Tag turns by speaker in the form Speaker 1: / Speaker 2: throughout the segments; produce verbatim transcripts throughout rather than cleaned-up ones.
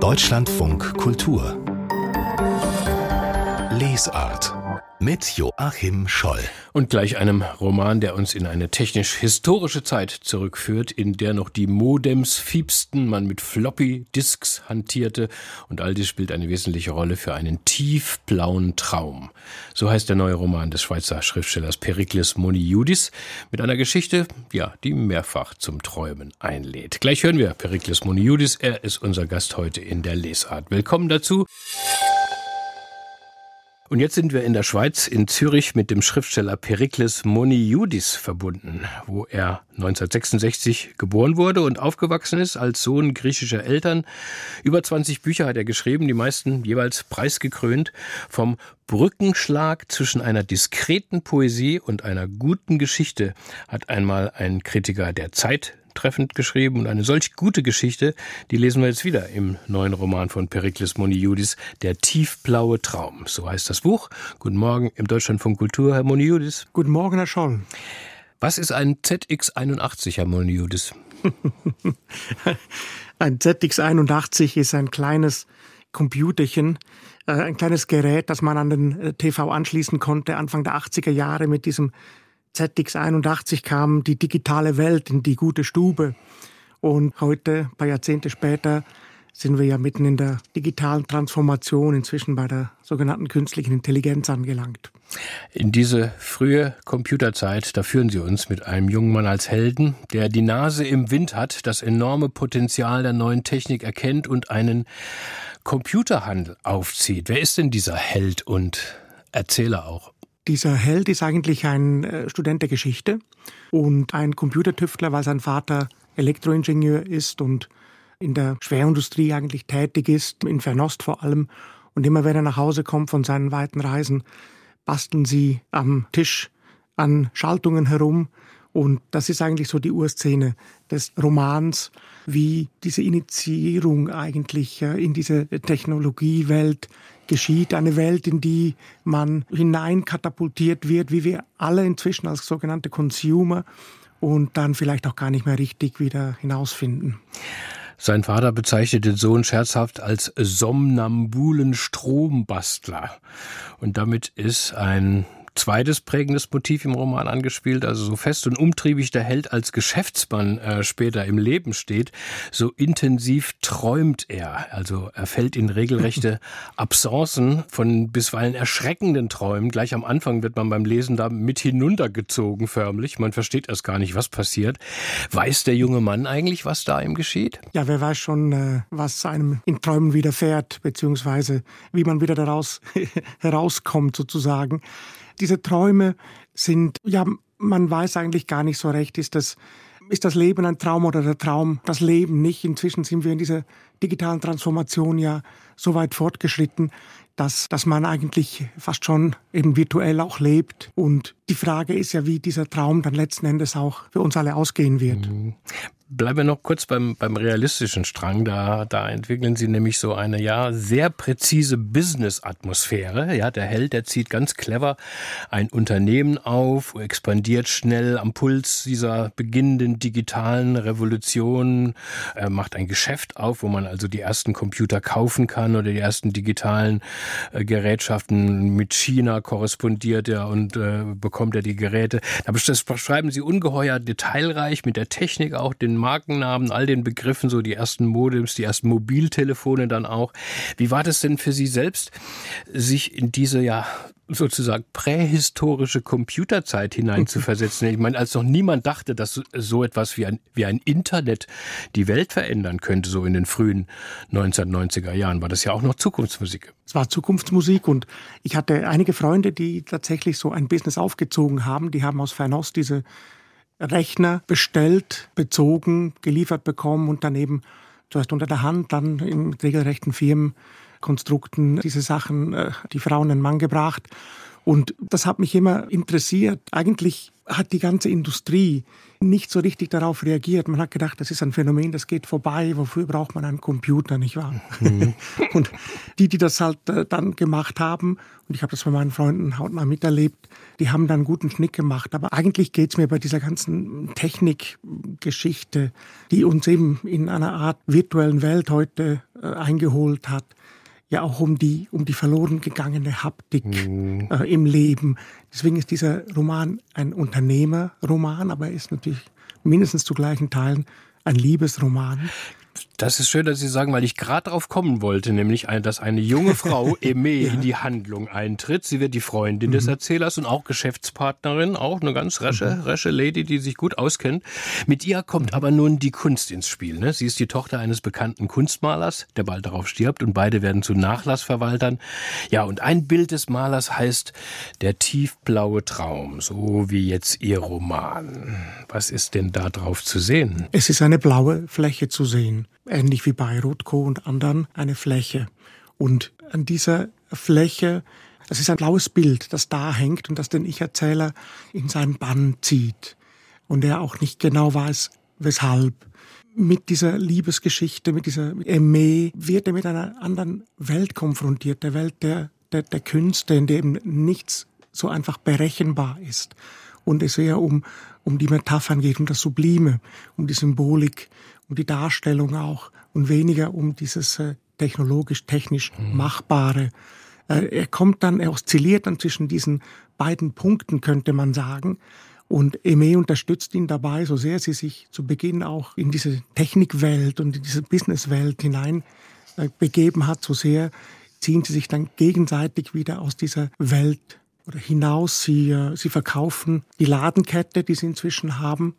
Speaker 1: Deutschlandfunk Kultur Lesart mit Joachim Scholl.
Speaker 2: Und gleich einem Roman, der uns in eine technisch-historische Zeit zurückführt, in der noch die Modems fiepsten, man mit Floppy-Disks hantierte und all dies spielt eine wesentliche Rolle für einen tiefblauen Traum. So heißt der neue Roman des Schweizer Schriftstellers Perikles Moniudis mit einer Geschichte, ja, die mehrfach zum Träumen einlädt. Gleich hören wir Perikles Moniudis, er ist unser Gast heute in der Lesart. Willkommen dazu. Und jetzt sind wir in der Schweiz, in Zürich, mit dem Schriftsteller Perikles Moniudis verbunden, wo er neunzehnhundertsechsundsechzig geboren wurde und aufgewachsen ist als Sohn griechischer Eltern. Über zwanzig Bücher hat er geschrieben, die meisten jeweils preisgekrönt. Vom Brückenschlag zwischen einer diskreten Poesie und einer guten Geschichte hat einmal ein Kritiker der Zeit treffend geschrieben, und eine solch gute Geschichte, die lesen wir jetzt wieder im neuen Roman von Perikles Moniudis, Der tiefblaue Traum. So heißt das Buch. Guten Morgen im Deutschlandfunk Kultur, Herr Moniudis.
Speaker 3: Guten Morgen, Herr Scholl.
Speaker 2: Was ist ein Z X einundachtzig, Herr Moniudis?
Speaker 3: Ein Z X einundachtzig ist ein kleines Computerchen, äh, ein kleines Gerät, das man an den T V anschließen konnte. Anfang der achtziger Jahre mit diesem Z X einundachtzig kam die digitale Welt in die gute Stube. Und heute, ein paar Jahrzehnte später, sind wir ja mitten in der digitalen Transformation, inzwischen bei der sogenannten künstlichen Intelligenz angelangt.
Speaker 2: In diese frühe Computerzeit, da führen Sie uns mit einem jungen Mann als Helden, der die Nase im Wind hat, das enorme Potenzial der neuen Technik erkennt und einen Computerhandel aufzieht. Wer ist denn dieser Held und Erzähler auch?
Speaker 3: Dieser Held ist eigentlich ein Student der Geschichte und ein Computertüftler, weil sein Vater Elektroingenieur ist und in der Schwerindustrie eigentlich tätig ist, in Fernost vor allem. Und immer wenn er nach Hause kommt von seinen weiten Reisen, basteln sie am Tisch an Schaltungen herum. Und das ist eigentlich so die Urszene des Romans, wie diese Initiierung eigentlich in diese Technologiewelt geschieht. Eine Welt, in die man hineinkatapultiert wird, wie wir alle inzwischen als sogenannte Consumer, und dann vielleicht auch gar nicht mehr richtig wieder hinausfinden.
Speaker 2: Sein Vater bezeichnet den Sohn scherzhaft als somnambulen Strombastler. Und damit ist ein zweites prägendes Motiv im Roman angespielt, also so fest und umtriebig der Held als Geschäftsmann äh, später im Leben steht, so intensiv träumt er. Also er fällt in regelrechte Absencen von bisweilen erschreckenden Träumen. Gleich am Anfang wird man beim Lesen da mit hinuntergezogen förmlich. Man versteht erst gar nicht, was passiert. Weiß der junge Mann eigentlich, was da ihm geschieht?
Speaker 3: Ja, wer weiß schon, äh, was einem in Träumen widerfährt, beziehungsweise wie man wieder daraus herauskommt sozusagen. Diese Träume sind, ja, man weiß eigentlich gar nicht so recht, ist das, ist das Leben ein Traum oder der Traum das Leben nicht. Inzwischen sind wir in dieser digitalen Transformation ja so weit fortgeschritten, dass, dass man eigentlich fast schon eben virtuell auch lebt. Und die Frage ist ja, wie dieser Traum dann letzten Endes auch für uns alle ausgehen wird.
Speaker 2: Mhm. Bleiben wir noch kurz beim, beim realistischen Strang. Da, da entwickeln Sie nämlich so eine, ja, sehr präzise Business-Atmosphäre. Ja, der Held, der zieht ganz clever ein Unternehmen auf, expandiert schnell am Puls dieser beginnenden digitalen Revolution. Er macht ein Geschäft auf, wo man also die ersten Computer kaufen kann oder die ersten digitalen äh, Gerätschaften. Mit China korrespondiert er und äh, bekommt er die Geräte. Das beschreiben Sie ungeheuer detailreich mit der Technik auch, den Markennamen, all den Begriffen, so die ersten Modems, die ersten Mobiltelefone dann auch. Wie war das denn für Sie selbst, sich in diese, ja, sozusagen prähistorische Computerzeit hineinzuversetzen? Ich meine, als noch niemand dachte, dass so etwas wie ein, wie ein Internet die Welt verändern könnte, so in den frühen neunzehnhundertneunziger Jahren, war das ja auch noch Zukunftsmusik.
Speaker 3: Es war Zukunftsmusik und ich hatte einige Freunde, die tatsächlich so ein Business aufgezogen haben. Die haben aus Fernost diese Rechner bestellt, bezogen, geliefert bekommen und dann eben zuerst unter der Hand, dann in regelrechten Firmenkonstrukten diese Sachen, äh, die Frau und den Mann gebracht. Und das hat mich immer interessiert. Eigentlich hat die ganze Industrie nicht so richtig darauf reagiert. Man hat gedacht, das ist ein Phänomen, das geht vorbei. Wofür braucht man einen Computer, nicht wahr? Mhm. Und die, die das halt äh, dann gemacht haben, und ich habe das bei meinen Freunden hautnah miterlebt, die haben dann einen guten Schnitt gemacht. Aber eigentlich geht es mir bei dieser ganzen Technikgeschichte, die uns eben in einer Art virtuellen Welt heute äh, eingeholt hat, ja auch um die, um die verloren gegangene Haptik mhm. äh, im Leben. Deswegen ist dieser Roman ein Unternehmerroman, aber er ist natürlich mindestens zu gleichen Teilen ein Liebesroman.
Speaker 2: Das ist schön, dass Sie sagen, weil ich gerade darauf kommen wollte, nämlich, dass eine junge Frau, Aimée, ja. in die Handlung eintritt. Sie wird die Freundin mhm. des Erzählers und auch Geschäftspartnerin, auch eine ganz rasche, mhm. rasche Lady, die sich gut auskennt. Mit ihr kommt mhm. aber nun die Kunst ins Spiel. Ne? Sie ist die Tochter eines bekannten Kunstmalers, der bald darauf stirbt, und beide werden zu Nachlassverwaltern. Ja, und ein Bild des Malers heißt Der tiefblaue Traum, so wie jetzt Ihr Roman. Was ist denn da drauf zu sehen?
Speaker 3: Es ist eine blaue Fläche zu sehen. Ähnlich wie bei Rothko und anderen, eine Fläche. Und an dieser Fläche, das ist ein blaues Bild, das da hängt und das den Ich-Erzähler in seinen Bann zieht. Und er auch nicht genau weiß, weshalb. Mit dieser Liebesgeschichte, mit dieser Aimée, wird er mit einer anderen Welt konfrontiert, der Welt der, der, der Künste, in der eben nichts so einfach berechenbar ist. Und es eher um, um die Metaphern geht, um das Sublime, um die Symbolik, um die Darstellung auch und weniger um dieses äh, technologisch-technisch mhm. Machbare. Äh, er kommt dann, er oszilliert dann zwischen diesen beiden Punkten, könnte man sagen. Und Aimée unterstützt ihn dabei, so sehr sie sich zu Beginn auch in diese Technikwelt und in diese Businesswelt hinein äh, begeben hat, so sehr ziehen sie sich dann gegenseitig wieder aus dieser Welt oder hinaus. Sie, äh, sie verkaufen die Ladenkette, die sie inzwischen haben.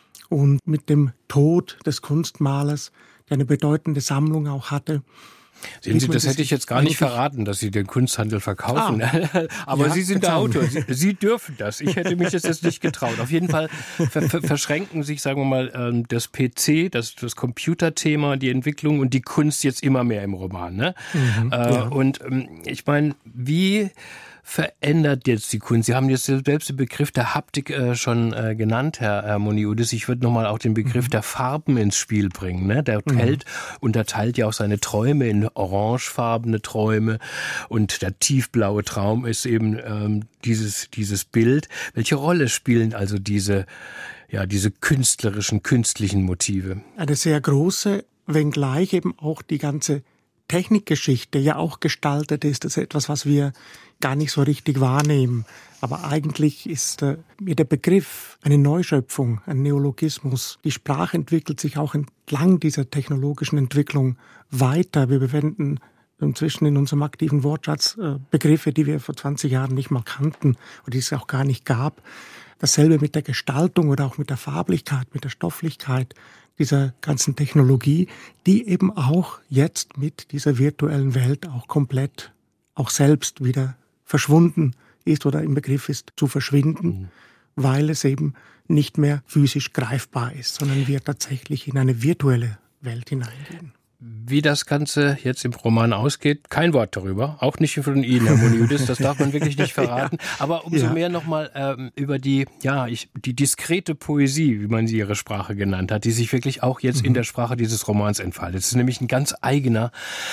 Speaker 3: Und mit dem Tod des Kunstmalers, der eine bedeutende Sammlung auch hatte.
Speaker 2: Sehen Sie, das hätte ich jetzt gar nicht verraten, dass Sie den Kunsthandel verkaufen. Ah, Aber ja, Sie sind der Autor. Sie, Sie dürfen das. Ich hätte mich das jetzt nicht getraut. Auf jeden Fall ver- ver- verschränken sich, sagen wir mal, das P C, das, das Computerthema, die Entwicklung und die Kunst jetzt immer mehr im Roman. Ne? Mhm, äh, ja. Und ähm, ich meine, wie verändert jetzt die Kunst? Sie haben jetzt selbst den Begriff der Haptik äh, schon äh, genannt, Herr, Herr Moniulis. Ich würde nochmal auch den Begriff mhm. der Farben ins Spiel bringen. Ne? Der mhm. Held unterteilt ja auch seine Träume in orangefarbene Träume und der tiefblaue Traum ist eben ähm, dieses, dieses Bild. Welche Rolle spielen also diese, ja, diese künstlerischen, künstlichen Motive?
Speaker 3: Eine sehr große, wenngleich eben auch die ganze Technikgeschichte ja auch gestaltet ist. Das ist etwas, was wir gar nicht so richtig wahrnehmen. Aber eigentlich ist äh, mir der Begriff eine Neuschöpfung, ein Neologismus. Die Sprache entwickelt sich auch entlang dieser technologischen Entwicklung weiter. Wir verwenden inzwischen in unserem aktiven Wortschatz äh, Begriffe, die wir vor zwanzig Jahren nicht mal kannten oder die es auch gar nicht gab. Dasselbe mit der Gestaltung oder auch mit der Farblichkeit, mit der Stofflichkeit dieser ganzen Technologie, die eben auch jetzt mit dieser virtuellen Welt auch komplett, auch selbst wieder verschwunden ist oder im Begriff ist zu verschwinden, mhm. weil es eben nicht mehr physisch greifbar ist, sondern wir tatsächlich in eine virtuelle Welt hineingehen.
Speaker 2: Wie das Ganze jetzt im Roman ausgeht, kein Wort darüber, auch nicht von Ihnen, Herr Moniulis, das darf man wirklich nicht verraten. Ja. Aber umso ja. mehr nochmal ähm, über die, ja, ich, die diskrete Poesie, wie man sie Ihre Sprache genannt hat, die sich wirklich auch jetzt mhm. in der Sprache dieses Romans entfaltet. Es ist nämlich ein ganz eigener,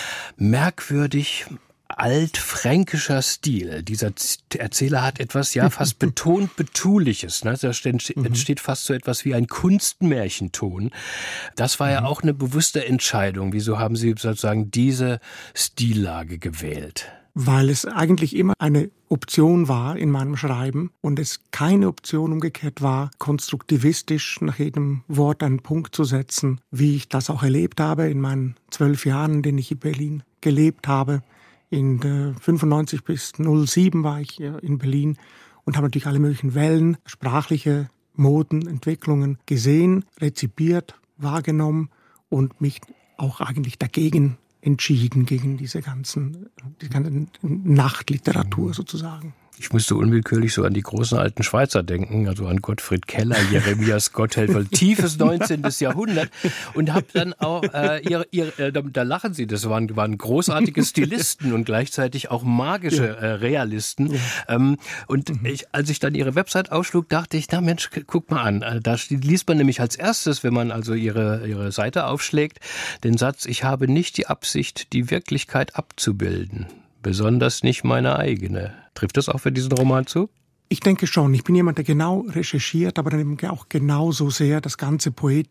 Speaker 2: merkwürdig altfränkischer Stil. Dieser Erzähler hat etwas, ja, fast betont Betuliches. Ne? Da entsteht fast so etwas wie ein Kunstmärchenton. Das war mhm. ja auch eine bewusste Entscheidung. Wieso haben Sie sozusagen diese Stillage gewählt?
Speaker 3: Weil es eigentlich immer eine Option war in meinem Schreiben und es keine Option umgekehrt war, konstruktivistisch nach jedem Wort einen Punkt zu setzen, wie ich das auch erlebt habe in meinen zwölf Jahren, in denen ich in Berlin gelebt habe. In fünfundneunzig bis null sieben war ich in Berlin und habe natürlich alle möglichen Wellen, sprachliche Moden, Entwicklungen gesehen, rezipiert, wahrgenommen und mich auch eigentlich dagegen entschieden, gegen diese ganzen, die ganze Nachtliteratur sozusagen.
Speaker 2: Ich musste unwillkürlich so an die großen alten Schweizer denken, also an Gottfried Keller, Jeremias Gotthelf, tiefes neunzehntes Jahrhundert und habe dann auch, äh, ihre, ihre, äh, da lachen Sie, das waren, waren großartige Stilisten und gleichzeitig auch magische äh, Realisten. Ja. Ähm, und mhm. ich, als ich dann Ihre Website aufschlug, dachte ich, na Mensch, guck mal an, da liest man nämlich als erstes, wenn man also Ihre, Ihre Seite aufschlägt, den Satz, ich habe nicht die Absicht, die Wirklichkeit abzubilden. Besonders nicht meine eigene. Trifft das auch für diesen Roman zu?
Speaker 3: Ich denke schon. Ich bin jemand, der genau recherchiert, aber dann eben auch genauso sehr das Ganze poetisch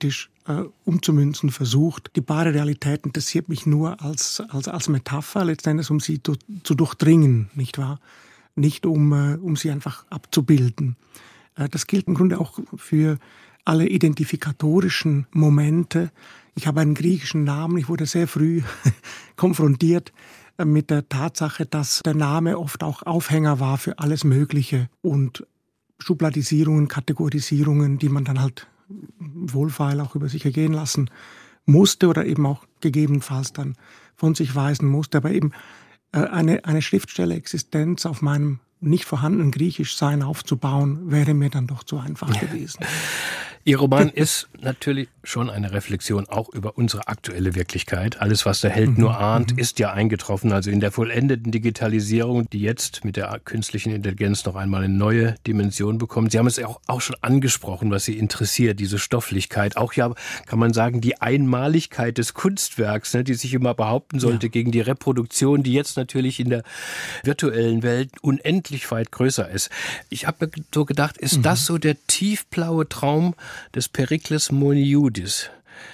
Speaker 3: äh, umzumünzen versucht. Die bare Realität interessiert mich nur als, als, als Metapher, letztendlich um sie zu, zu durchdringen, nicht wahr? Nicht um, äh, um sie einfach abzubilden. Äh, das gilt im Grunde auch für alle identifikatorischen Momente. Ich habe einen griechischen Namen, ich wurde sehr früh konfrontiert mit der Tatsache, dass der Name oft auch Aufhänger war für alles Mögliche und Schubladisierungen, Kategorisierungen, die man dann halt wohlfeil auch über sich ergehen lassen musste oder eben auch gegebenenfalls dann von sich weisen musste. Aber eben eine, eine Schriftstellerexistenz auf meinem nicht vorhandenen Griechischsein aufzubauen, wäre mir dann doch zu einfach gewesen.
Speaker 2: Ihr Roman ist natürlich schon eine Reflexion auch über unsere aktuelle Wirklichkeit. Alles, was der Held nur ahnt, ist ja eingetroffen. Also in der vollendeten Digitalisierung, die jetzt mit der künstlichen Intelligenz noch einmal eine neue Dimension bekommt. Sie haben es auch, auch schon angesprochen, was Sie interessiert, diese Stofflichkeit. Auch ja, kann man sagen, die Einmaligkeit des Kunstwerks, ne, die sich immer behaupten sollte ja. gegen die Reproduktion, die jetzt natürlich in der virtuellen Welt unendlich weit größer ist. Ich habe mir so gedacht, ist mhm. das so der tiefblaue Traum des Perikles Moniudis?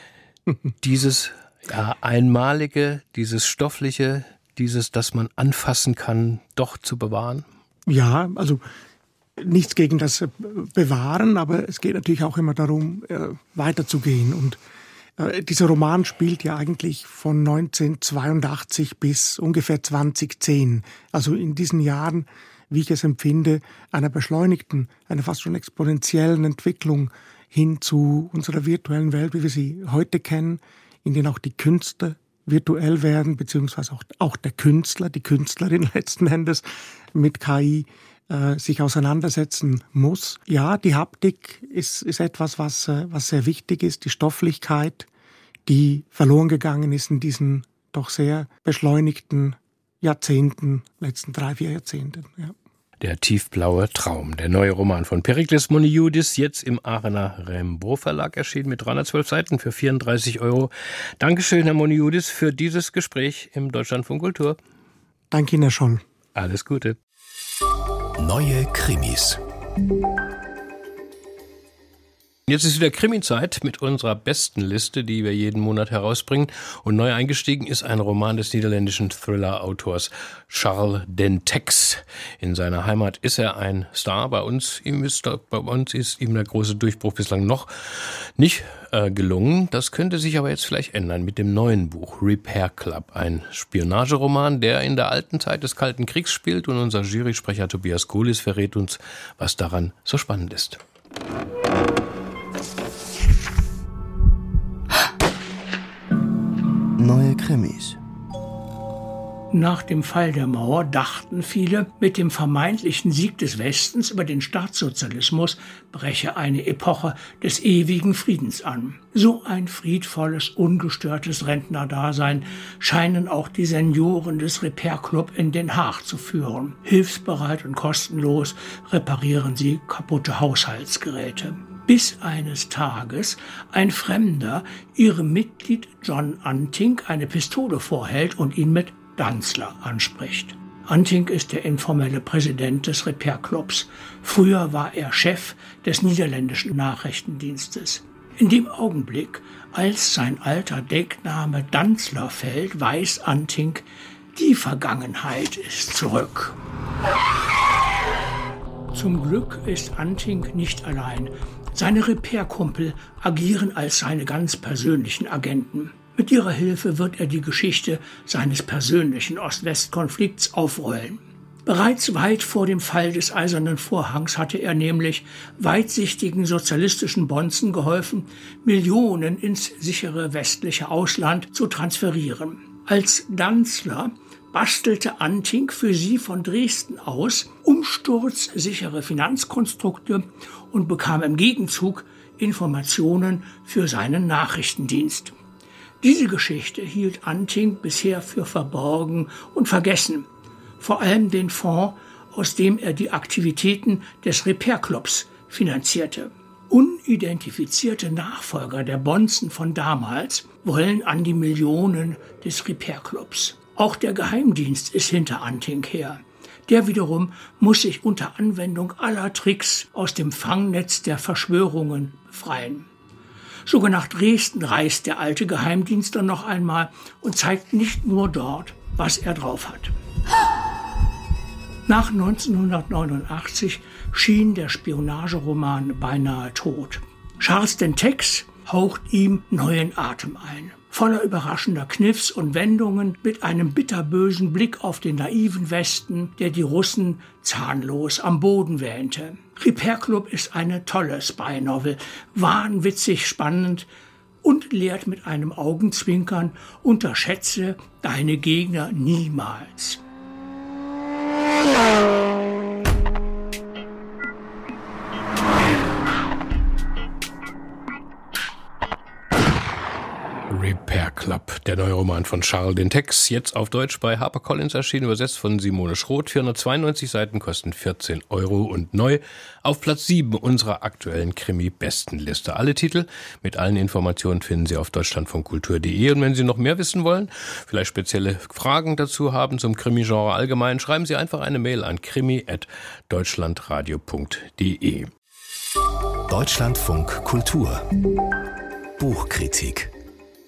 Speaker 2: Dieses ja, Einmalige, dieses Stoffliche, dieses, das man anfassen kann, doch zu bewahren?
Speaker 3: Ja, also nichts gegen das Bewahren, aber es geht natürlich auch immer darum, weiterzugehen. Und dieser Roman spielt ja eigentlich von neunzehnhundertzweiundachtzig bis ungefähr zweitausendzehn. Also in diesen Jahren, wie ich es empfinde, einer beschleunigten, einer fast schon exponentiellen Entwicklung hin zu unserer virtuellen Welt, wie wir sie heute kennen, in denen auch die Künste virtuell werden, beziehungsweise auch, auch der Künstler, die Künstlerin letzten Endes mit K I äh, sich auseinandersetzen muss. Ja, die Haptik ist, ist etwas, was, äh, was sehr wichtig ist, die Stofflichkeit, die verloren gegangen ist in diesen doch sehr beschleunigten Jahrzehnten, letzten drei, vier Jahrzehnten, ja.
Speaker 2: Der tiefblaue Traum, der neue Roman von Perikles Moniudis, jetzt im Aachener Rimbaud Verlag erschienen mit dreihundertzwölf Seiten für vierunddreißig Euro. Dankeschön, Herr Moniudis, für dieses Gespräch im Deutschlandfunk Kultur.
Speaker 3: Danke Ihnen, Herr Scholl.
Speaker 2: Alles Gute.
Speaker 1: Neue Krimis.
Speaker 2: Jetzt ist wieder Krimi-Zeit mit unserer besten Liste, die wir jeden Monat herausbringen. Und neu eingestiegen ist ein Roman des niederländischen Thriller-Autors Charles Dentex. In seiner Heimat ist er ein Star. Bei uns, ihm ist, bei uns ist ihm der große Durchbruch bislang noch nicht äh, gelungen. Das könnte sich aber jetzt vielleicht ändern mit dem neuen Buch Repair Club. Ein Spionageroman, der in der alten Zeit des Kalten Kriegs spielt. Und unser Jurysprecher Tobias Gohlis verrät uns, was daran so spannend ist.
Speaker 4: Neue Krimis.
Speaker 5: Nach dem Fall der Mauer dachten viele, mit dem vermeintlichen Sieg des Westens über den Staatssozialismus breche eine Epoche des ewigen Friedens an. So ein friedvolles, ungestörtes Rentnerdasein scheinen auch die Senioren des Repair Club in Den Haag zu führen. Hilfsbereit und kostenlos reparieren sie kaputte Haushaltsgeräte. Bis eines Tages ein Fremder ihrem Mitglied John Anting eine Pistole vorhält und ihn mit Danzler anspricht. Anting ist der informelle Präsident des Repair Clubs. Früher war er Chef des niederländischen Nachrichtendienstes. In dem Augenblick, als sein alter Deckname Danzler fällt, weiß Anting, die Vergangenheit ist zurück. Zum Glück ist Anting nicht allein. Seine Repair-Kumpel agieren als seine ganz persönlichen Agenten. Mit ihrer Hilfe wird er die Geschichte seines persönlichen Ost-West-Konflikts aufrollen. Bereits weit vor dem Fall des Eisernen Vorhangs hatte er nämlich weitsichtigen sozialistischen Bonzen geholfen, Millionen ins sichere westliche Ausland zu transferieren. Als Danzler bastelte Anting für sie von Dresden aus umsturzsichere Finanzkonstrukte und bekam im Gegenzug Informationen für seinen Nachrichtendienst. Diese Geschichte hielt Anting bisher für verborgen und vergessen, vor allem den Fonds, aus dem er die Aktivitäten des Repair Clubs finanzierte. Unidentifizierte Nachfolger der Bonzen von damals wollen an die Millionen des Repair Clubs. Auch der Geheimdienst ist hinter Anting her. Der wiederum muss sich unter Anwendung aller Tricks aus dem Fangnetz der Verschwörungen befreien. Sogar nach Dresden reist der alte Geheimdienstler noch einmal und zeigt nicht nur dort, was er drauf hat. Nach neunzehnhundertneunundachtzig schien der Spionageroman beinahe tot. Charles Dentex haucht ihm neuen Atem ein. Voller überraschender Kniffs und Wendungen, mit einem bitterbösen Blick auf den naiven Westen, der die Russen zahnlos am Boden wähnte. Repair Club ist eine tolle Spy-Novel, wahnwitzig spannend und lehrt mit einem Augenzwinkern: unterschätze deine Gegner niemals.
Speaker 2: Repair Club, der neue Roman von Charles Dentex, jetzt auf Deutsch bei HarperCollins erschienen, übersetzt von Simone Schroth. vierhundertzweiundneunzig Seiten, kosten vierzehn Euro und neu auf Platz sieben unserer aktuellen Krimi-Bestenliste. Alle Titel mit allen Informationen finden Sie auf deutschlandfunkkultur punkt de. Und wenn Sie noch mehr wissen wollen, vielleicht spezielle Fragen dazu haben zum Krimi-Genre allgemein, schreiben Sie einfach eine Mail an krimi at deutschlandradio punkt de.
Speaker 1: Deutschlandfunk Kultur Buchkritik.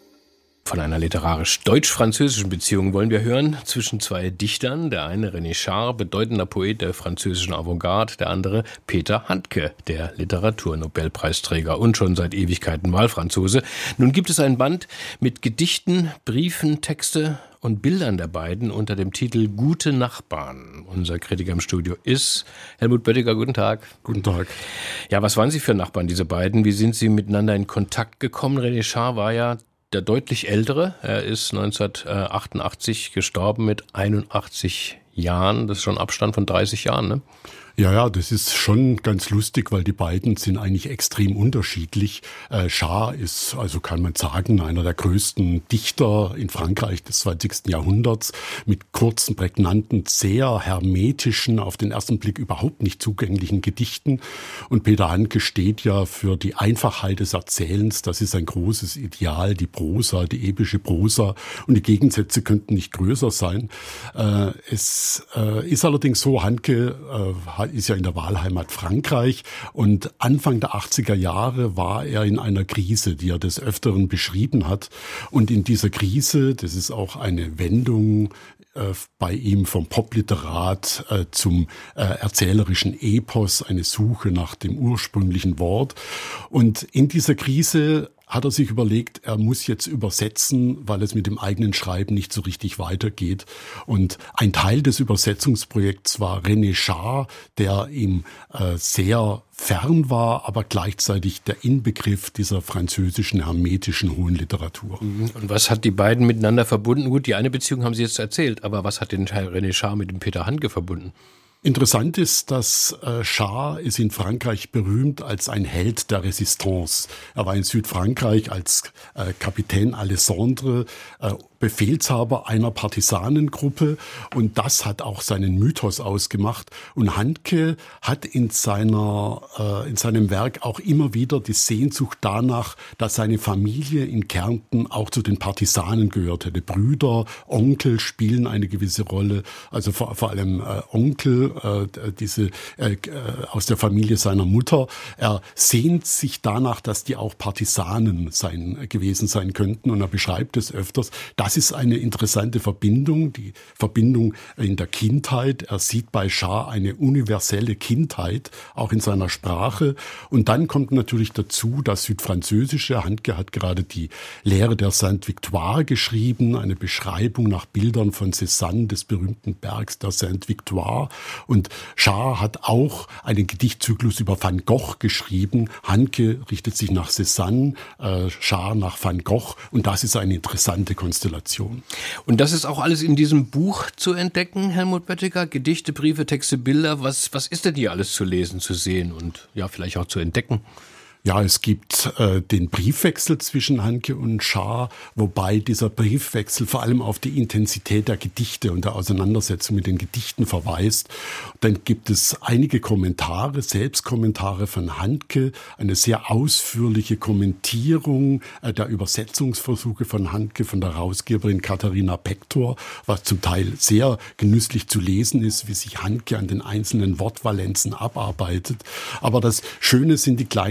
Speaker 2: Von einer literarisch-deutsch-französischen Beziehung wollen wir hören zwischen zwei Dichtern. Der eine René Char, bedeutender Poet der französischen Avantgarde, der andere Peter Handke, der Literaturnobelpreisträger und schon seit Ewigkeiten Wahlfranzose. Nun gibt es ein Band mit Gedichten, Briefen, Texte und Bildern der beiden unter dem Titel Gute Nachbarn. Unser Kritiker im Studio ist Helmut Böttiger. Guten Tag.
Speaker 4: Guten Tag.
Speaker 2: Ja, was waren Sie für Nachbarn, diese beiden? Wie sind Sie miteinander in Kontakt gekommen? René Char war ja der deutlich ältere. Er ist neunzehnhundertachtundachtzig gestorben mit einundachtzig Jahren. Das ist schon ein Abstand von dreißig Jahren, ne?
Speaker 4: Ja, ja, das ist schon ganz lustig, weil die beiden sind eigentlich extrem unterschiedlich. Äh, Char ist, also kann man sagen, einer der größten Dichter in Frankreich des zwanzigsten Jahrhunderts mit kurzen, prägnanten, sehr hermetischen, auf den ersten Blick überhaupt nicht zugänglichen Gedichten. Und Peter Handke steht ja für die Einfachheit des Erzählens. Das ist ein großes Ideal, die Prosa, die epische Prosa. Und die Gegensätze könnten nicht größer sein. Äh, es äh, ist allerdings so, Handke äh, ist ja in der Wahlheimat Frankreich und Anfang der achtziger Jahre war er in einer Krise, die er des Öfteren beschrieben hat. Und in dieser Krise, das ist auch eine Wendung äh, bei ihm vom Popliterat äh, zum äh, erzählerischen Epos, eine Suche nach dem ursprünglichen Wort. Und in dieser Krise hat er sich überlegt, er muss jetzt übersetzen, weil es mit dem eigenen Schreiben nicht so richtig weitergeht. Und ein Teil des Übersetzungsprojekts war René Char, der ihm äh, sehr fern war, aber gleichzeitig der Inbegriff dieser französischen hermetischen hohen Literatur.
Speaker 2: Und was hat die beiden miteinander verbunden? Gut, die eine Beziehung haben Sie jetzt erzählt, aber was hat den René Char mit dem Peter Handke verbunden?
Speaker 4: Interessant ist, dass äh, Char ist in Frankreich berühmt als ein Held der Resistance. Er war in Südfrankreich als äh, Kapitän Alessandre äh, Befehlshaber einer Partisanengruppe und das hat auch seinen Mythos ausgemacht. Und Handke hat in seiner äh, in seinem Werk auch immer wieder die Sehnsucht danach, dass seine Familie in Kärnten auch zu den Partisanen gehört hätte. Brüder, Onkel spielen eine gewisse Rolle, also vor, vor allem äh, Onkel, äh, diese äh, aus der Familie seiner Mutter. Er sehnt sich danach, dass die auch Partisanen sein, gewesen sein könnten und er beschreibt es öfters. Das ist eine interessante Verbindung, die Verbindung in der Kindheit. Er sieht bei Char eine universelle Kindheit, auch in seiner Sprache. Und dann kommt natürlich dazu das Südfranzösische. Handke hat gerade die Lehre der Sainte-Victoire geschrieben, eine Beschreibung nach Bildern von Cézanne, des berühmten Bergs der Sainte-Victoire. Und Char hat auch einen Gedichtzyklus über Van Gogh geschrieben. Handke richtet sich nach Cézanne, äh, Char nach Van Gogh. Und das ist eine interessante Konstellation.
Speaker 2: Und das ist auch alles in diesem Buch zu entdecken, Helmut Böttiger? Gedichte, Briefe, Texte, Bilder. Was, was ist denn hier alles zu lesen, zu sehen und ja, vielleicht auch zu entdecken?
Speaker 4: Ja, es gibt äh, den Briefwechsel zwischen Handke und Char, wobei dieser Briefwechsel vor allem auf die Intensität der Gedichte und der Auseinandersetzung mit den Gedichten verweist. Dann gibt es einige Kommentare, Selbstkommentare von Handke, eine sehr ausführliche Kommentierung äh, der Übersetzungsversuche von Handke, von der Herausgeberin Katharina Pektor, was zum Teil sehr genüsslich zu lesen ist, wie sich Handke an den einzelnen Wortvalenzen abarbeitet. Aber das Schöne sind die kleinen Geschichten,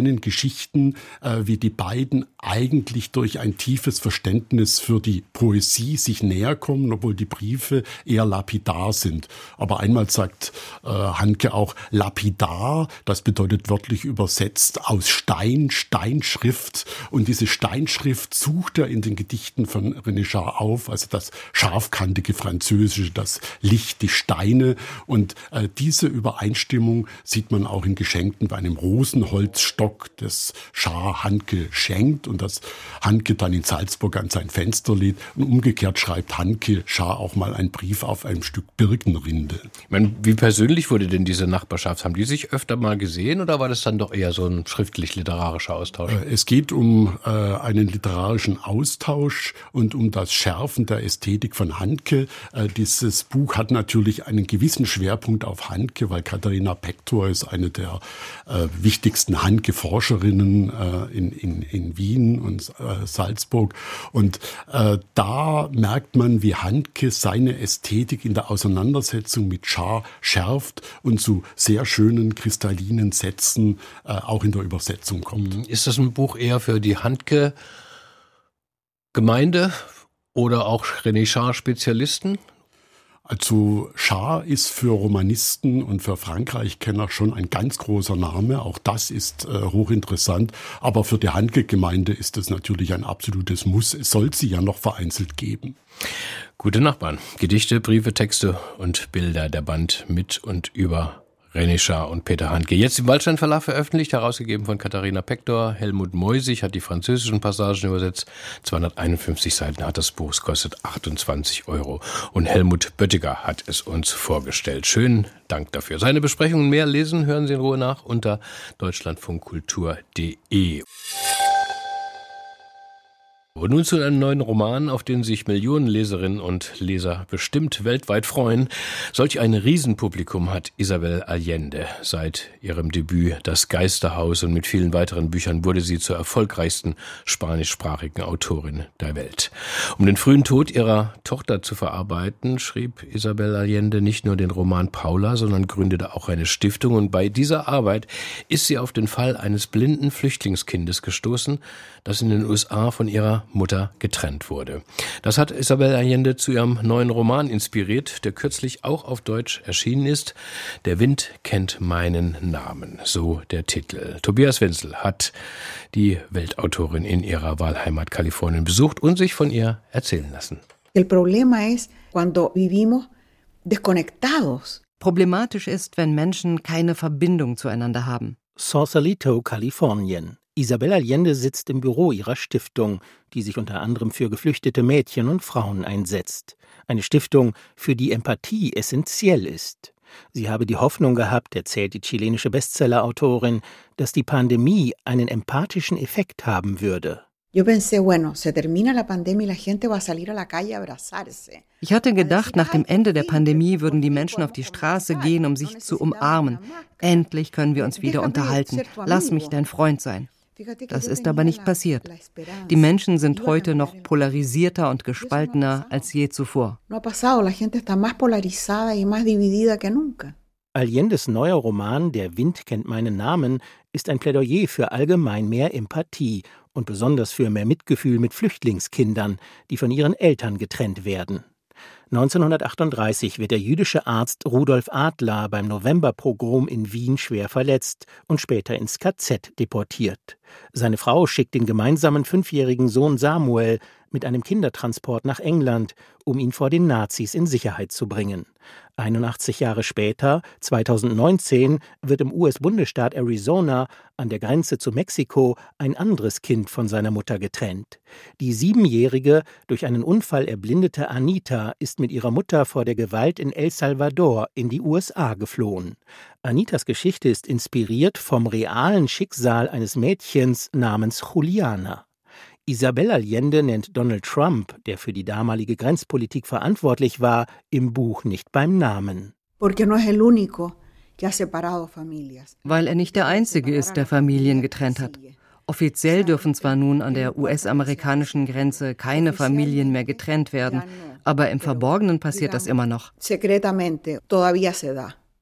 Speaker 4: Geschichten, äh, wie die beiden eigentlich durch ein tiefes Verständnis für die Poesie sich näher kommen, obwohl die Briefe eher lapidar sind. Aber einmal sagt äh, Handke auch lapidar, das bedeutet wörtlich übersetzt aus Stein, Steinschrift. Und diese Steinschrift sucht er in den Gedichten von René Char auf, also das scharfkantige Französische, das Licht, die Steine. Und äh, diese Übereinstimmung sieht man auch in Geschenken bei einem Rosenholzstock, das Char Handke schenkt und das Handke dann in Salzburg an sein Fenster lädt. Und umgekehrt schreibt Handke Char auch mal einen Brief auf einem Stück Birkenrinde.
Speaker 2: Ich meine, wie persönlich wurde denn diese Nachbarschaft? Haben die sich öfter mal gesehen oder war das dann doch eher so ein schriftlich-literarischer Austausch?
Speaker 4: Es geht um äh, einen literarischen Austausch und um das Schärfen der Ästhetik von Handke. Äh, dieses Buch hat natürlich einen gewissen Schwerpunkt auf Handke, weil Katharina Pektor ist eine der äh, wichtigsten Handke-Forscherinnen äh, in, in, in Wien und äh, Salzburg. Und äh, da merkt man, wie Handke seine Ästhetik in der Auseinandersetzung mit Char schärft und zu sehr schönen kristallinen Sätzen äh, auch in der Übersetzung kommt.
Speaker 2: Ist das ein Buch eher für die Handke-Gemeinde oder auch René Char-Spezialisten?
Speaker 4: Also Char ist für Romanisten und für Frankreich-Kenner schon ein ganz großer Name. Auch das ist äh, hochinteressant. Aber für die Handke-Gemeinde ist es natürlich ein absolutes Muss. Es soll sie ja noch vereinzelt geben.
Speaker 2: Gute Nachbarn. Gedichte, Briefe, Texte und Bilder. Der Band mit und über René Char und Peter Handke. Jetzt im Waldstein Verlag veröffentlicht, herausgegeben von Katharina Pektor. Helmut Meusig hat die französischen Passagen übersetzt. zweihunderteinundfünfzig Seiten hat das Buch, es kostet achtundzwanzig Euro. Und Helmut Böttiger hat es uns vorgestellt. Schönen Dank dafür. Seine Besprechungen mehr lesen, hören Sie in Ruhe nach unter deutschlandfunkkultur punkt de. Und nun zu einem neuen Roman, auf den sich Millionen Leserinnen und Leser bestimmt weltweit freuen. Solch ein Riesenpublikum hat Isabel Allende. Seit ihrem Debüt Das Geisterhaus und mit vielen weiteren Büchern wurde sie zur erfolgreichsten spanischsprachigen Autorin der Welt. Um den frühen Tod ihrer Tochter zu verarbeiten, schrieb Isabel Allende nicht nur den Roman Paula, sondern gründete auch eine Stiftung. Und bei dieser Arbeit ist sie auf den Fall eines blinden Flüchtlingskindes gestoßen, das in den U S A von ihrer Mutter getrennt wurde. Das hat Isabel Allende zu ihrem neuen Roman inspiriert, der kürzlich auch auf Deutsch erschienen ist. Der Wind kennt meinen Namen, so der Titel. Tobias Wenzel hat die Weltautorin in ihrer Wahlheimat Kalifornien besucht und sich von ihr erzählen lassen.
Speaker 6: El problema es cuando vivimos desconectados.
Speaker 7: Problematisch ist, wenn Menschen keine Verbindung zueinander haben.
Speaker 8: Sausalito, Kalifornien. Isabel Allende sitzt im Büro ihrer Stiftung, die sich unter anderem für geflüchtete Mädchen und Frauen einsetzt. Eine Stiftung, für die Empathie essentiell ist. Sie habe die Hoffnung gehabt, erzählt die chilenische Bestsellerautorin, dass die Pandemie einen empathischen Effekt haben würde.
Speaker 6: Yo pensé, bueno, se termina la pandemia y la gente va a salir a la calle a abrazarse.
Speaker 7: Ich hatte gedacht, nach dem Ende der Pandemie würden die Menschen auf die Straße gehen, um sich zu umarmen. Endlich können wir uns wieder unterhalten. Lass mich dein Freund sein. Das ist aber nicht passiert. Die Menschen sind heute noch polarisierter und gespaltener als je zuvor.
Speaker 8: Allendes neuer Roman Der Wind kennt meinen Namen ist ein Plädoyer für allgemein mehr Empathie und besonders für mehr Mitgefühl mit Flüchtlingskindern, die von ihren Eltern getrennt werden. neunzehnhundertachtunddreißig wird der jüdische Arzt Rudolf Adler beim Novemberpogrom in Wien schwer verletzt und später ins K Z deportiert. Seine Frau schickt den gemeinsamen fünfjährigen Sohn Samuel mit einem Kindertransport nach England, um ihn vor den Nazis in Sicherheit zu bringen. einundachtzig Jahre später, zweitausendneunzehn, wird im U S-Bundesstaat Arizona an der Grenze zu Mexiko ein anderes Kind von seiner Mutter getrennt. Die siebenjährige, durch einen Unfall erblindete Anita ist mit ihrer Mutter vor der Gewalt in El Salvador in die U S A geflohen. Anitas Geschichte ist inspiriert vom realen Schicksal eines Mädchens namens Juliana. Isabel Allende nennt Donald Trump, der für die damalige Grenzpolitik verantwortlich war, im Buch nicht beim Namen.
Speaker 7: Weil er nicht der Einzige ist, der Familien getrennt hat. Offiziell dürfen zwar nun an der U S-amerikanischen Grenze keine Familien mehr getrennt werden, aber im Verborgenen passiert das immer noch.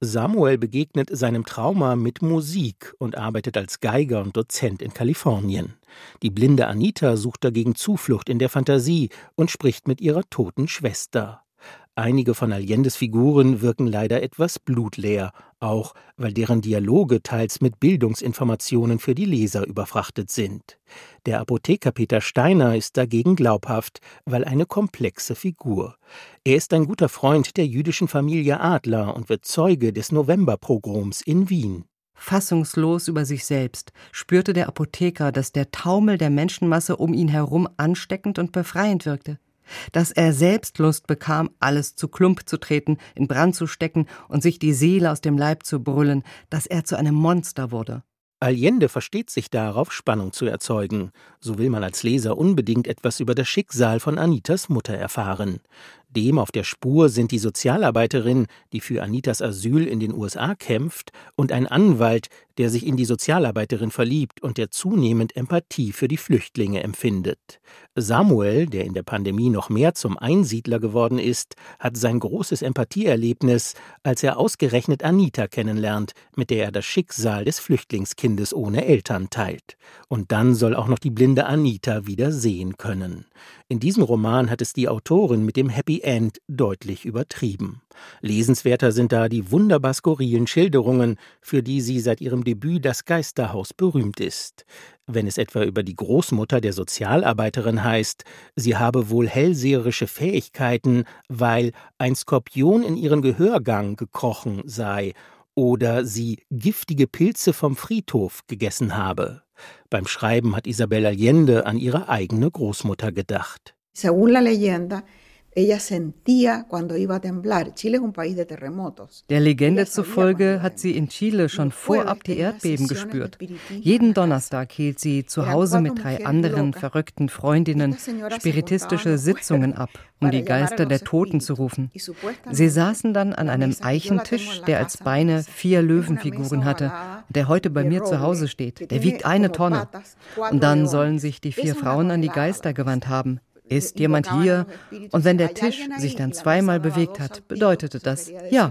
Speaker 8: Samuel begegnet seinem Trauma mit Musik und arbeitet als Geiger und Dozent in Kalifornien. Die blinde Anita sucht dagegen Zuflucht in der Fantasie und spricht mit ihrer toten Schwester. Einige von Allendes Figuren wirken leider etwas blutleer, auch weil deren Dialoge teils mit Bildungsinformationen für die Leser überfrachtet sind. Der Apotheker Peter Steiner ist dagegen glaubhaft, weil eine komplexe Figur. Er ist ein guter Freund der jüdischen Familie Adler und wird Zeuge des Novemberpogroms in Wien.
Speaker 7: Fassungslos über sich selbst spürte der Apotheker, dass der Taumel der Menschenmasse um ihn herum ansteckend und befreiend wirkte. Dass er selbst Lust bekam, alles zu Klump zu treten, in Brand zu stecken und sich die Seele aus dem Leib zu brüllen, dass er zu einem Monster wurde.
Speaker 8: Allende versteht sich darauf, Spannung zu erzeugen. So will man als Leser unbedingt etwas über das Schicksal von Anitas Mutter erfahren. Dem auf der Spur sind die Sozialarbeiterin, die für Anitas Asyl in den U S A kämpft, und ein Anwalt, der sich in die Sozialarbeiterin verliebt und der zunehmend Empathie für die Flüchtlinge empfindet. Samuel, der in der Pandemie noch mehr zum Einsiedler geworden ist, hat sein großes Empathieerlebnis, als er ausgerechnet Anita kennenlernt, mit der er das Schicksal des Flüchtlingskindes ohne Eltern teilt. Und dann soll auch noch die blinde Anita wieder sehen können. In diesem Roman hat es die Autorin mit dem Happy End deutlich übertrieben. Lesenswerter sind da die wunderbar skurrilen Schilderungen, für die sie seit ihrem Debüt Das Geisterhaus berühmt ist. Wenn es etwa über die Großmutter der Sozialarbeiterin heißt, sie habe wohl hellseherische Fähigkeiten, weil ein Skorpion in ihren Gehörgang gekrochen sei oder sie giftige Pilze vom Friedhof gegessen habe. Beim Schreiben hat Isabel Allende an ihre eigene Großmutter gedacht.
Speaker 6: Según la leyenda, ella sentía cuando iba a temblar. Chile es un país de terremotos.
Speaker 7: Der Legende zufolge hat sie in Chile schon vorab die Erdbeben gespürt. Jeden Donnerstag hielt sie zu Hause mit drei anderen verrückten Freundinnen spiritistische Sitzungen ab, um die Geister der Toten zu rufen. Sie saßen dann an einem Eichentisch, der als Beine vier Löwenfiguren hatte, der heute bei mir zu Hause steht. Der wiegt eine Tonne. Und dann sollen sich die vier Frauen an die Geister gewandt haben. Ist jemand hier? Und wenn der Tisch sich dann zweimal bewegt hat, bedeutete das ja.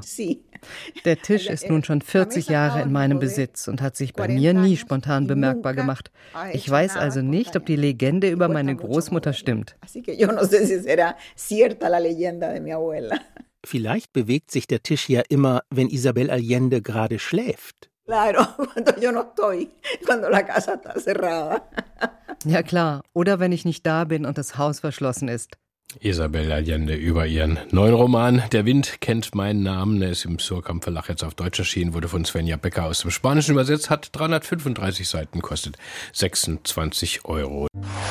Speaker 7: Der Tisch ist nun schon vierzig Jahre in meinem Besitz und hat sich bei mir nie spontan bemerkbar gemacht. Ich weiß also nicht, ob die Legende über meine Großmutter stimmt.
Speaker 8: Vielleicht bewegt sich der Tisch ja immer, wenn Isabel Allende gerade schläft.
Speaker 7: Ja klar, oder wenn ich nicht da bin und das Haus verschlossen ist.
Speaker 2: Isabel Allende über ihren neuen Roman Der Wind kennt meinen Namen. Er ist im Surkamp Verlag jetzt auf Deutsch erschienen, wurde von Svenja Becker aus dem Spanischen übersetzt, hat dreihundertfünfunddreißig Seiten, kostet sechsundzwanzig Euro.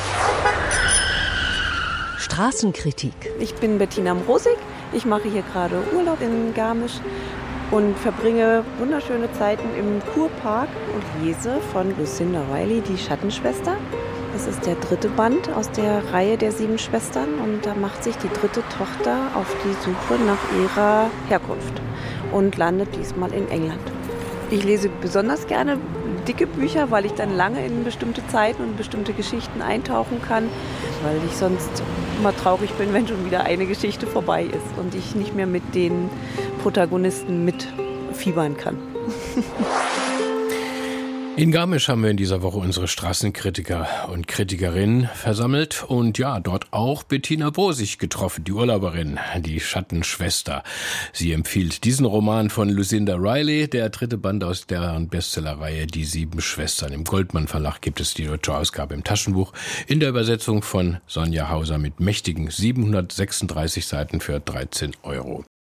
Speaker 9: Straßenkritik. Ich bin Bettina Mrosig, ich mache hier gerade Urlaub in Garmisch und verbringe wunderschöne Zeiten im Kurpark und lese von Lucinda Riley, die Schattenschwester. Das ist der dritte Band aus der Reihe der sieben Schwestern und da macht sich die dritte Tochter auf die Suche nach ihrer Herkunft und landet diesmal in England. Ich lese besonders gerne dicke Bücher, weil ich dann lange in bestimmte Zeiten und bestimmte Geschichten eintauchen kann, weil ich sonst immer traurig bin, wenn schon wieder eine Geschichte vorbei ist und ich nicht mehr mit den Protagonisten mitfiebern kann.
Speaker 2: In Garmisch haben wir in dieser Woche unsere Straßenkritiker und Kritikerinnen versammelt und ja, dort auch Bettina Mrosig getroffen, die Urlauberin, die Schattenschwester. Sie empfiehlt diesen Roman von Lucinda Riley, der dritte Band aus deren Bestsellerreihe Die sieben Schwestern. Im Goldmann Verlag gibt es die deutsche Ausgabe im Taschenbuch in der Übersetzung von Sonja Hauser mit mächtigen siebenhundertsechsunddreißig Seiten für dreizehn Euro.